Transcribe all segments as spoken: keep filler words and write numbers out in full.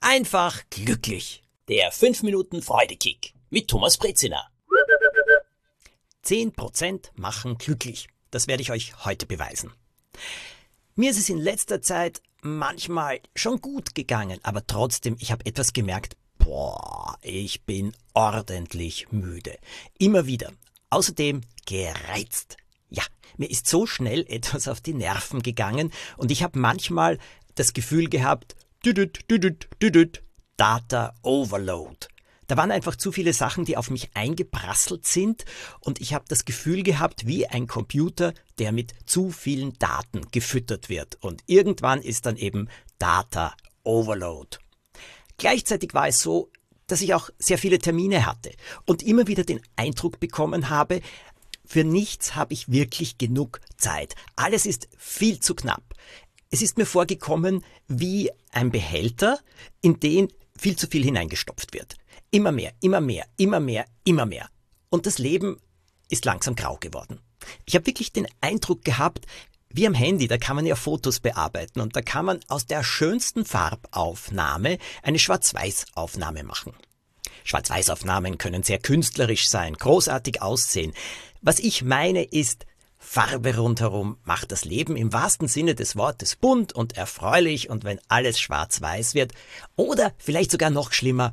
einfach glücklich. Der fünf Minuten Freudekick mit Thomas Brezina. zehn Prozent machen glücklich. Das werde ich euch heute beweisen. Mir ist es in letzter Zeit manchmal schon gut gegangen, aber trotzdem, ich habe etwas gemerkt, boah, ich bin ordentlich müde. Immer wieder. Außerdem gereizt. Ja, mir ist so schnell etwas auf die Nerven gegangen und ich habe manchmal das Gefühl gehabt, düdüt, düdüt, düdüt, Data Overload. Da waren einfach zu viele Sachen, die auf mich eingeprasselt sind und ich habe das Gefühl gehabt, wie ein Computer, der mit zu vielen Daten gefüttert wird. Und irgendwann ist dann eben Data Overload. Gleichzeitig war es so, dass ich auch sehr viele Termine hatte und immer wieder den Eindruck bekommen habe, für nichts habe ich wirklich genug Zeit. Alles ist viel zu knapp. Es ist mir vorgekommen wie ein Behälter, in den viel zu viel hineingestopft wird. Immer mehr, immer mehr, immer mehr, immer mehr. Und das Leben ist langsam grau geworden. Ich habe wirklich den Eindruck gehabt, wie am Handy, da kann man ja Fotos bearbeiten und da kann man aus der schönsten Farbaufnahme eine Schwarz-Weiß-Aufnahme machen. Schwarz-Weiß-Aufnahmen können sehr künstlerisch sein, großartig aussehen. Was ich meine ist, Farbe rundherum macht das Leben im wahrsten Sinne des Wortes bunt und erfreulich und wenn alles schwarz-weiß wird oder vielleicht sogar noch schlimmer,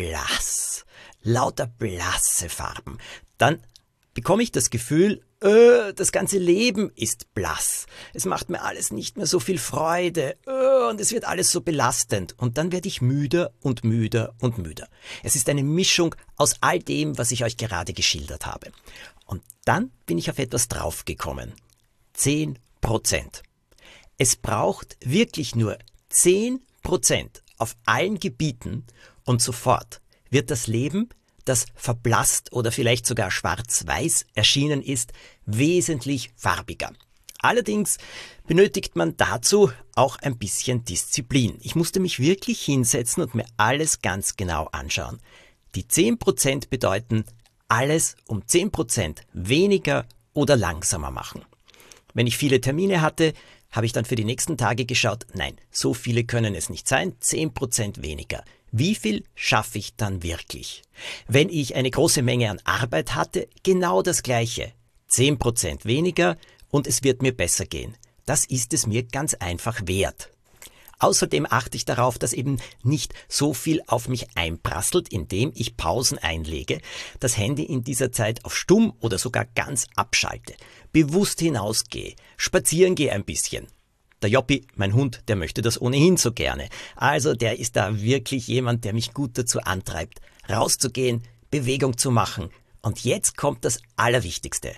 blass, lauter blasse Farben, dann bekomme ich das Gefühl, äh, das ganze Leben ist blass. Es macht mir alles nicht mehr so viel Freude äh, und es wird alles so belastend. Und dann werde ich müder und müder und müder. Es ist eine Mischung aus all dem, was ich euch gerade geschildert habe. Und dann bin ich auf etwas draufgekommen. zehn Prozent. Es braucht wirklich nur zehn Prozent auf allen Gebieten und sofort wird das Leben, das verblasst oder vielleicht sogar schwarz-weiß erschienen ist, wesentlich farbiger. Allerdings benötigt man dazu auch ein bisschen Disziplin. Ich musste mich wirklich hinsetzen und mir alles ganz genau anschauen. Die zehn Prozent bedeuten, alles um zehn Prozent weniger oder langsamer machen. Wenn ich viele Termine hatte, habe ich dann für die nächsten Tage geschaut, nein, so viele können es nicht sein, zehn Prozent weniger. Wie viel schaffe ich dann wirklich? Wenn ich eine große Menge an Arbeit hatte, genau das Gleiche. zehn Prozent weniger und es wird mir besser gehen. Das ist es mir ganz einfach wert. Außerdem achte ich darauf, dass eben nicht so viel auf mich einprasselt, indem ich Pausen einlege, das Handy in dieser Zeit auf stumm oder sogar ganz abschalte, bewusst hinausgehe, spazieren gehe ein bisschen. Der Joppi, mein Hund, der möchte das ohnehin so gerne. Also der ist da wirklich jemand, der mich gut dazu antreibt, rauszugehen, Bewegung zu machen. Und jetzt kommt das Allerwichtigste.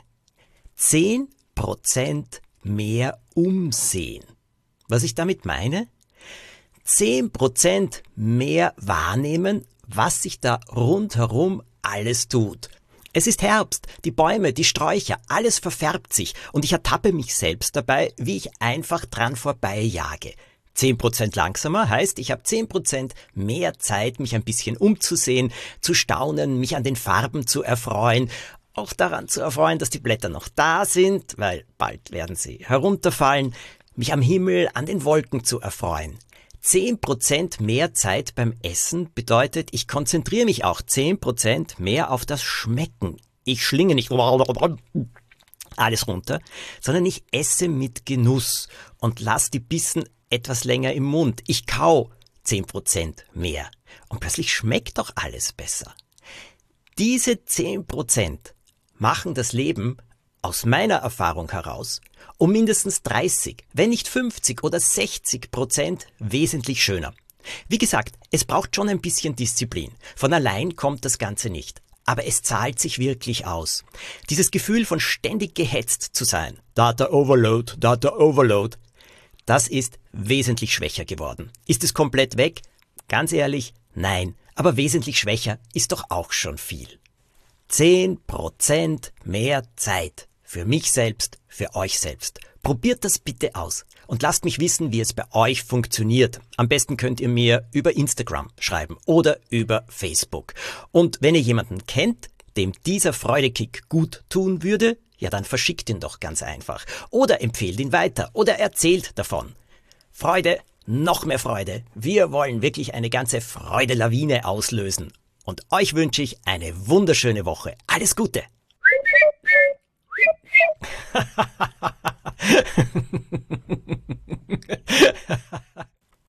zehn Prozent mehr umsehen. Was ich damit meine? zehn Prozent mehr wahrnehmen, was sich da rundherum alles tut. Es ist Herbst, die Bäume, die Sträucher, alles verfärbt sich und ich ertappe mich selbst dabei, wie ich einfach dran vorbeijage. zehn Prozent langsamer heißt, ich habe zehn Prozent mehr Zeit, mich ein bisschen umzusehen, zu staunen, mich an den Farben zu erfreuen, auch daran zu erfreuen, dass die Blätter noch da sind, weil bald werden sie herunterfallen, mich am Himmel, an den Wolken zu erfreuen. zehn Prozent mehr Zeit beim Essen bedeutet, ich konzentriere mich auch zehn Prozent mehr auf das Schmecken. Ich schlinge nicht alles runter, sondern ich esse mit Genuss und lasse die Bissen etwas länger im Mund. Ich kau zehn Prozent mehr und plötzlich schmeckt doch alles besser. Diese zehn Prozent machen das Leben aus meiner Erfahrung heraus um mindestens dreißig, wenn nicht fünfzig oder sechzig Prozent wesentlich schöner. Wie gesagt, es braucht schon ein bisschen Disziplin. Von allein kommt das Ganze nicht. Aber es zahlt sich wirklich aus. Dieses Gefühl von ständig gehetzt zu sein, Data Overload, Data Overload, das ist wesentlich schwächer geworden. Ist es komplett weg? Ganz ehrlich, nein. Aber wesentlich schwächer ist doch auch schon viel. zehn Prozent mehr Zeit. Für mich selbst, für euch selbst. Probiert das bitte aus und lasst mich wissen, wie es bei euch funktioniert. Am besten könnt ihr mir über Instagram schreiben oder über Facebook. Und wenn ihr jemanden kennt, dem dieser Freudekick gut tun würde, ja dann verschickt ihn doch ganz einfach. Oder empfehlt ihn weiter oder erzählt davon. Freude, noch mehr Freude. Wir wollen wirklich eine ganze Freudelawine auslösen. Und euch wünsche ich eine wunderschöne Woche. Alles Gute!